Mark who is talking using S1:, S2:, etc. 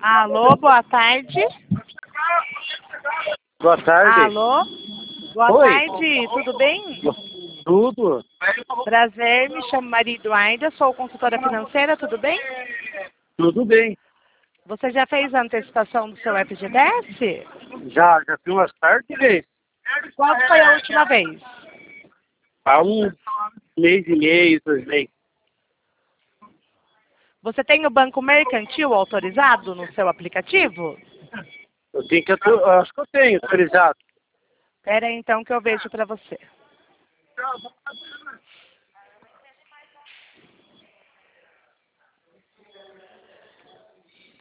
S1: Alô, boa tarde.
S2: Boa tarde.
S1: Alô, boa
S2: Oi.
S1: tarde, tudo bem?
S2: Tudo?
S1: Prazer, me chamo Maria Eduarda, sou consultora financeira, tudo bem?
S2: Tudo bem.
S1: Você já fez a antecipação do seu FGTS?
S2: Já fiz umas tardes vezes.
S1: Qual foi a última vez?
S2: Há um mês e meio, 2 meses.
S1: Você tem o banco mercantil autorizado no seu aplicativo?
S2: Eu tenho que acho que eu tenho autorizado.
S1: Espera aí então que eu vejo para você.